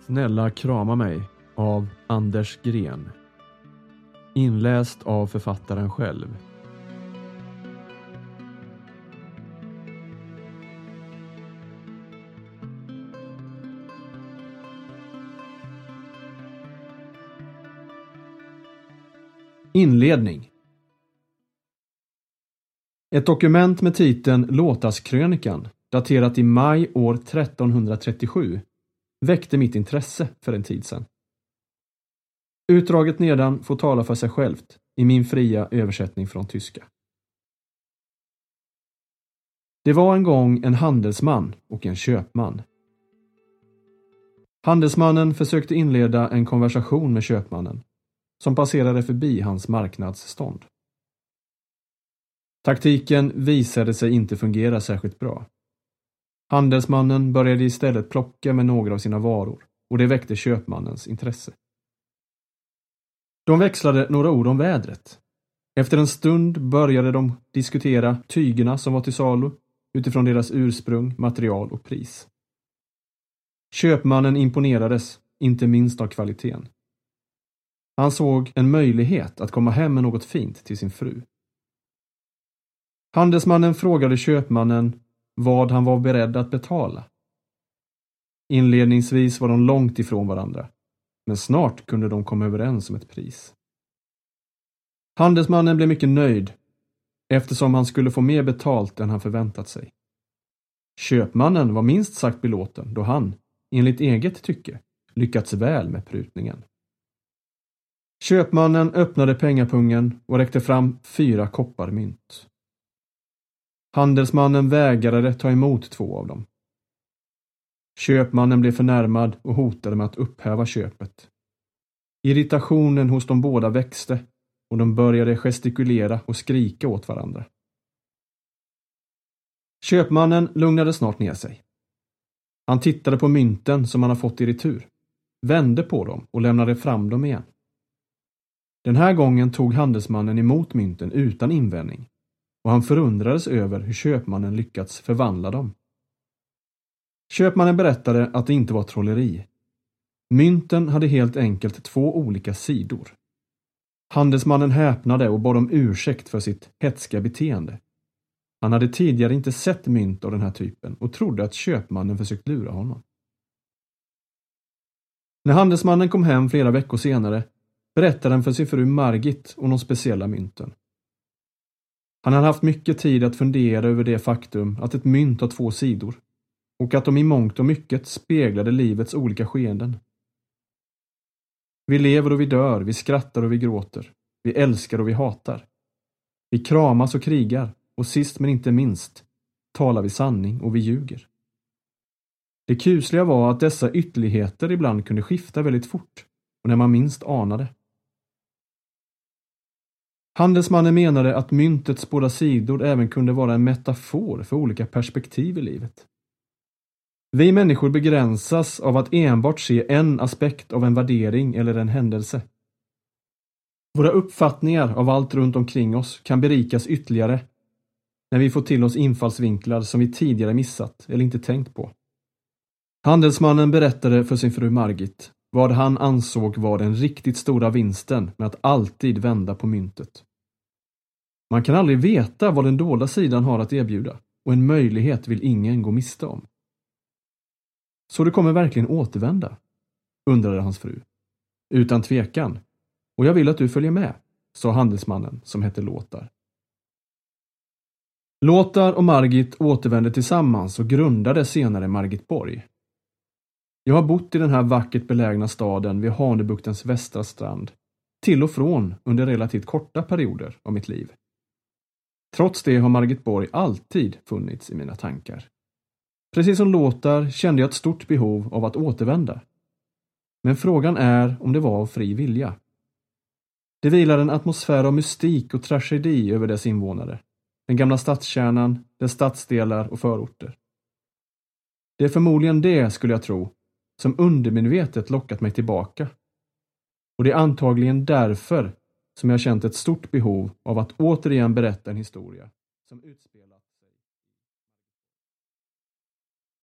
Snälla krama mig av Anders Gren. Inläst av författaren själv. Inledning. Ett dokument med titeln Låtaskrönikan, daterat i maj år 1337, väckte mitt intresse för en tid sedan. Utdraget nedan får tala för sig självt i min fria översättning från tyska. Det var en gång en handelsman och en köpman. Handelsmannen försökte inleda en konversation med köpmannen, som passerade förbi hans marknadsstånd. Taktiken visade sig inte fungera särskilt bra. Handelsmannen började istället plocka med några av sina varor, och det väckte köpmannens intresse. De växlade några ord om vädret. Efter en stund började de diskutera tygerna som var till salu utifrån deras ursprung, material och pris. Köpmannen imponerades, inte minst av kvaliteten. Han såg en möjlighet att komma hem med något fint till sin fru. Handelsmannen frågade köpmannen vad han var beredd att betala. Inledningsvis var de långt ifrån varandra, men snart kunde de komma överens om ett pris. Handelsmannen blev mycket nöjd, eftersom han skulle få mer betalt än han förväntat sig. Köpmannen var minst sagt belåten då han, enligt eget tycke, lyckats väl med prutningen. Köpmannen öppnade pengapungen och räckte fram 4 kopparmynt. Handelsmannen vägrade ta emot 2 av dem. Köpmannen blev förnärmad och hotade med att upphäva köpet. Irritationen hos de båda växte och de började gestikulera och skrika åt varandra. Köpmannen lugnade snart ner sig. Han tittade på mynten som han har fått i retur, vände på dem och lämnade fram dem igen. Den här gången tog handelsmannen emot mynten utan invändning, och han förundrades över hur köpmannen lyckats förvandla dem. Köpmannen berättade att det inte var trolleri. Mynten hade helt enkelt 2 olika sidor. Handelsmannen häpnade och bad om ursäkt för sitt hätska beteende. Han hade tidigare inte sett mynt av den här typen och trodde att köpmannen försökt lura honom. När handelsmannen kom hem flera veckor senare berättade han för sin fru Margit om de speciella mynten. Han hade haft mycket tid att fundera över det faktum att ett mynt har 2 sidor och att de i mångt och mycket speglade livets olika skeenden. Vi lever och vi dör, vi skrattar och vi gråter, vi älskar och vi hatar. Vi kramas och krigar och sist men inte minst talar vi sanning och vi ljuger. Det kusliga var att dessa ytterligheter ibland kunde skifta väldigt fort och när man minst anade. Handelsmannen menade att myntets båda sidor även kunde vara en metafor för olika perspektiv i livet. Vi människor begränsas av att enbart se en aspekt av en värdering eller en händelse. Våra uppfattningar av allt runt omkring oss kan berikas ytterligare när vi får till oss infallsvinklar som vi tidigare missat eller inte tänkt på. Handelsmannen berättade för sin fru Margit vad han ansåg var den riktigt stora vinsten med att alltid vända på myntet. Man kan aldrig veta vad den dolda sidan har att erbjuda, och en möjlighet vill ingen gå miste om. Så det kommer verkligen återvända, undrade hans fru. Utan tvekan, och jag vill att du följer med, sa handelsmannen som hette Lothar. Lothar och Margit återvände tillsammans och grundade senare Margitborg. Jag har bott i den här vackert belägna staden vid Hanebuktens västra strand, till och från under relativt korta perioder av mitt liv. Trots det har Margitborg alltid funnits i mina tankar. Precis som Lothar kände jag ett stort behov av att återvända. Men frågan är om det var av fri vilja. Det vilar en atmosfär av mystik och tragedi över dess invånare. Den gamla stadskärnan, dess stadsdelar och förorter. Det är förmodligen det, skulle jag tro, som undermedvetet lockat mig tillbaka. Och det är antagligen därför som jag känt ett stort behov av att återigen berätta en historia som utspelas